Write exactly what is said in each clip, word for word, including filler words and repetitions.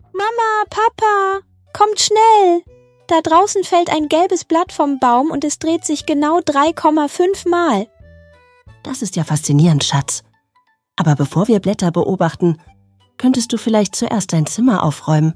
Mama, Papa, kommt schnell! Da draußen fällt ein gelbes Blatt vom Baum und es dreht sich genau drei Komma fünf Mal. Das ist ja faszinierend, Schatz. Aber bevor wir Blätter beobachten, könntest du vielleicht zuerst dein Zimmer aufräumen.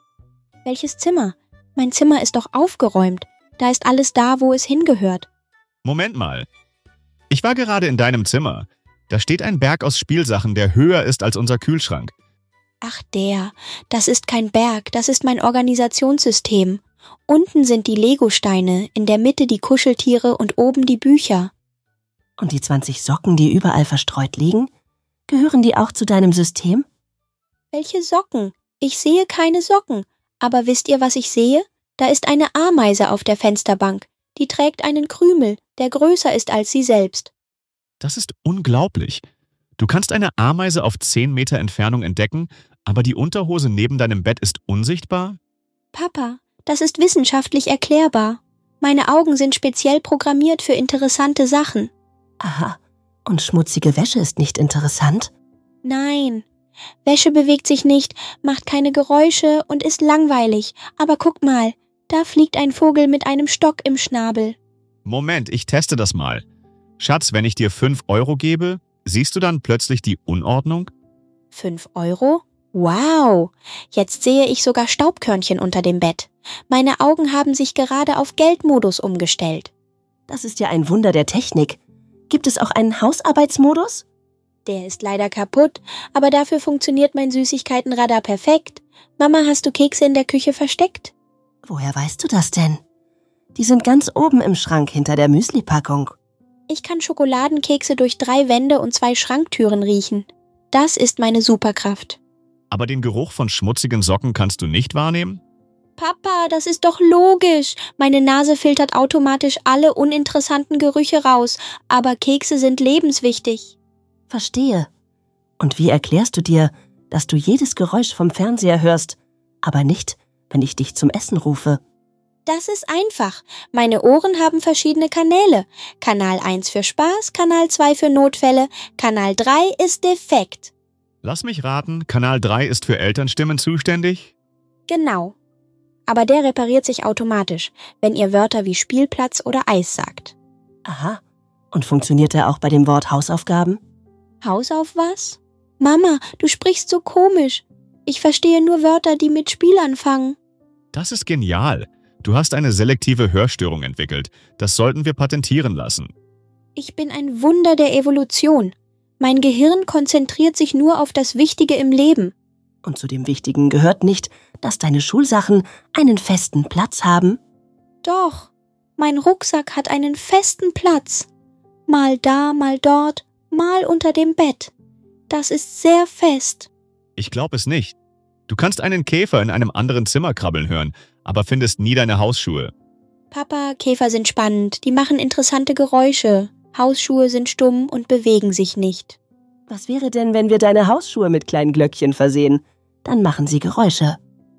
Welches Zimmer? Mein Zimmer ist doch aufgeräumt. Da ist alles da, wo es hingehört. Moment mal. Ich war gerade in deinem Zimmer. Da steht ein Berg aus Spielsachen, der höher ist als unser Kühlschrank. Ach der, das ist kein Berg, das ist mein Organisationssystem. Unten sind die Legosteine, in der Mitte die Kuscheltiere und oben die Bücher. Und die zwanzig Socken, die überall verstreut liegen, gehören die auch zu deinem System? Welche Socken? Ich sehe keine Socken. Aber wisst ihr, was ich sehe? Da ist eine Ameise auf der Fensterbank. Die trägt einen Krümel, der größer ist als sie selbst. Das ist unglaublich. Du kannst eine Ameise auf zehn Meter Entfernung entdecken, aber die Unterhose neben deinem Bett ist unsichtbar? Papa, das ist wissenschaftlich erklärbar. Meine Augen sind speziell programmiert für interessante Sachen. Aha, und schmutzige Wäsche ist nicht interessant? Nein, Wäsche bewegt sich nicht, macht keine Geräusche und ist langweilig. Aber guck mal, da fliegt ein Vogel mit einem Stock im Schnabel. Moment, ich teste das mal. Schatz, wenn ich dir fünf Euro gebe, siehst du dann plötzlich die Unordnung? Fünf Euro? Wow, jetzt sehe ich sogar Staubkörnchen unter dem Bett. Meine Augen haben sich gerade auf Geldmodus umgestellt. Das ist ja ein Wunder der Technik. Gibt es auch einen Hausarbeitsmodus? Der ist leider kaputt, aber dafür funktioniert mein Süßigkeitenradar perfekt. Mama, hast du Kekse in der Küche versteckt? Woher weißt du das denn? Die sind ganz oben im Schrank hinter der Müslipackung. Ich kann Schokoladenkekse durch drei Wände und zwei Schranktüren riechen. Das ist meine Superkraft. Aber den Geruch von schmutzigen Socken kannst du nicht wahrnehmen? Papa, das ist doch logisch. Meine Nase filtert automatisch alle uninteressanten Gerüche raus, aber Kekse sind lebenswichtig. Verstehe. Und wie erklärst du dir, dass du jedes Geräusch vom Fernseher hörst, aber nicht, wenn ich dich zum Essen rufe? Das ist einfach. Meine Ohren haben verschiedene Kanäle. Kanal eins für Spaß, Kanal zwei für Notfälle, Kanal drei ist defekt. Lass mich raten, Kanal drei ist für Elternstimmen zuständig? Genau. Aber der repariert sich automatisch, wenn ihr Wörter wie Spielplatz oder Eis sagt. Aha. Und funktioniert er auch bei dem Wort Hausaufgaben? Haus auf was? Mama, du sprichst so komisch. Ich verstehe nur Wörter, die mit Spiel anfangen. Das ist genial. Du hast eine selektive Hörstörung entwickelt. Das sollten wir patentieren lassen. Ich bin ein Wunder der Evolution. Mein Gehirn konzentriert sich nur auf das Wichtige im Leben. Und zu dem Wichtigen gehört nicht, dass deine Schulsachen einen festen Platz haben? Doch, mein Rucksack hat einen festen Platz. Mal da, mal dort, mal unter dem Bett. Das ist sehr fest. Ich glaube es nicht. Du kannst einen Käfer in einem anderen Zimmer krabbeln hören, aber findest nie deine Hausschuhe. Papa, Käfer sind spannend, die machen interessante Geräusche. Hausschuhe sind stumm und bewegen sich nicht. Was wäre denn, wenn wir deine Hausschuhe mit kleinen Glöckchen versehen? Dann machen sie Geräusche.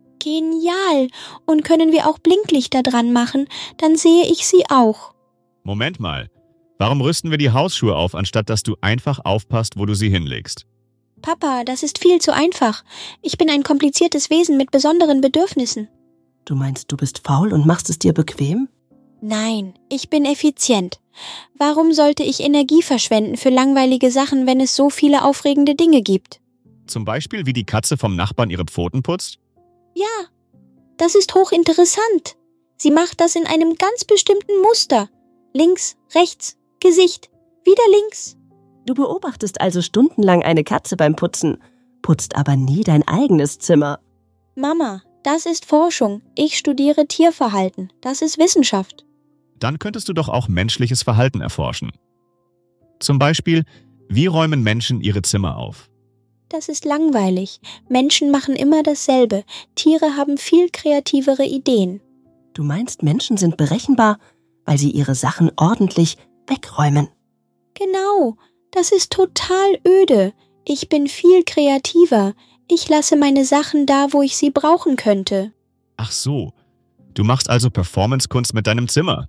Genial! Und können wir auch Blinklichter dran machen, dann sehe ich sie auch. Moment mal. Warum rüsten wir die Hausschuhe auf, anstatt dass du einfach aufpasst, wo du sie hinlegst? Papa, das ist viel zu einfach. Ich bin ein kompliziertes Wesen mit besonderen Bedürfnissen. Du meinst, du bist faul und machst es dir bequem? Nein, ich bin effizient. Warum sollte ich Energie verschwenden für langweilige Sachen, wenn es so viele aufregende Dinge gibt? Zum Beispiel, wie die Katze vom Nachbarn ihre Pfoten putzt? Ja, das ist hochinteressant. Sie macht das in einem ganz bestimmten Muster. Links, rechts, Gesicht, wieder links. Du beobachtest also stundenlang eine Katze beim Putzen, putzt aber nie dein eigenes Zimmer. Mama, das ist Forschung. Ich studiere Tierverhalten. Das ist Wissenschaft. Dann könntest du doch auch menschliches Verhalten erforschen. Zum Beispiel, wie räumen Menschen ihre Zimmer auf? Das ist langweilig. Menschen machen immer dasselbe. Tiere haben viel kreativere Ideen. Du meinst, Menschen sind berechenbar, weil sie ihre Sachen ordentlich wegräumen? Genau, das ist total öde. Ich bin viel kreativer. Ich lasse meine Sachen da, wo ich sie brauchen könnte. Ach so, du machst also Performance-Kunst mit deinem Zimmer.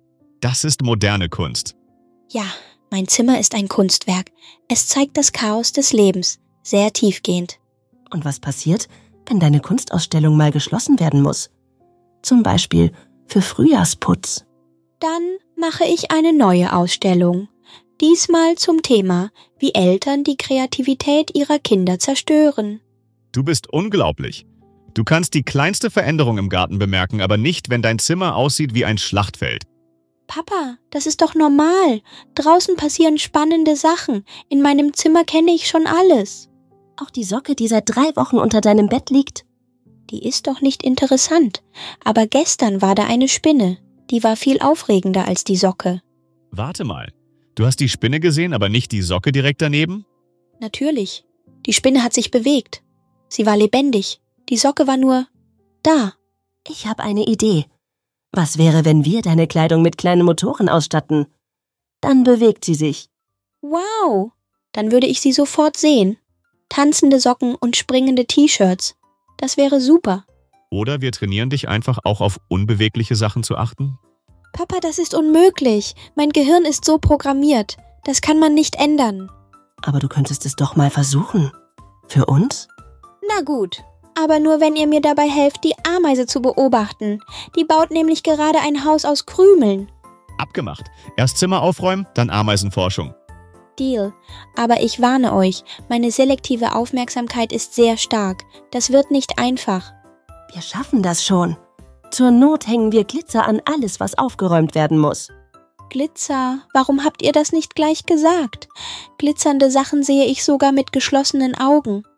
Das ist moderne Kunst. Ja, mein Zimmer ist ein Kunstwerk. Es zeigt das Chaos des Lebens. Sehr tiefgehend. Und was passiert, wenn deine Kunstausstellung mal geschlossen werden muss. Zum Beispiel für Frühjahrsputz. Dann mache ich eine neue Ausstellung. Diesmal zum Thema, wie Eltern die Kreativität ihrer Kinder zerstören. Du bist unglaublich. Du kannst die kleinste Veränderung im Garten bemerken, aber nicht, wenn dein Zimmer aussieht wie ein Schlachtfeld. Papa, das ist doch normal. Draußen passieren spannende Sachen. In meinem Zimmer kenne ich schon alles. Auch die Socke, die seit drei Wochen unter deinem Bett liegt? Die ist doch nicht interessant. Aber gestern war da eine Spinne. Die war viel aufregender als die Socke. Warte mal. Du hast die Spinne gesehen, aber nicht die Socke direkt daneben? Natürlich. Die Spinne hat sich bewegt. Sie war lebendig. Die Socke war nur da. Ich habe eine Idee. Was wäre, wenn wir deine Kleidung mit kleinen Motoren ausstatten? Dann bewegt sie sich. Wow! Dann würde ich sie sofort sehen. Tanzende Socken und springende T-Shirts. Das wäre super. Oder wir trainieren dich einfach auch auf unbewegliche Sachen zu achten? Papa, das ist unmöglich. Mein Gehirn ist so programmiert. Das kann man nicht ändern. Aber du könntest es doch mal versuchen. Für uns? Na gut. Aber nur, wenn ihr mir dabei helft, die Ameise zu beobachten. Die baut nämlich gerade ein Haus aus Krümeln. Abgemacht. Erst Zimmer aufräumen, dann Ameisenforschung. Deal. Aber ich warne euch, meine selektive Aufmerksamkeit ist sehr stark. Das wird nicht einfach. Wir schaffen das schon. Zur Not hängen wir Glitzer an alles, was aufgeräumt werden muss. Glitzer? Warum habt ihr das nicht gleich gesagt? Glitzernde Sachen sehe ich sogar mit geschlossenen Augen.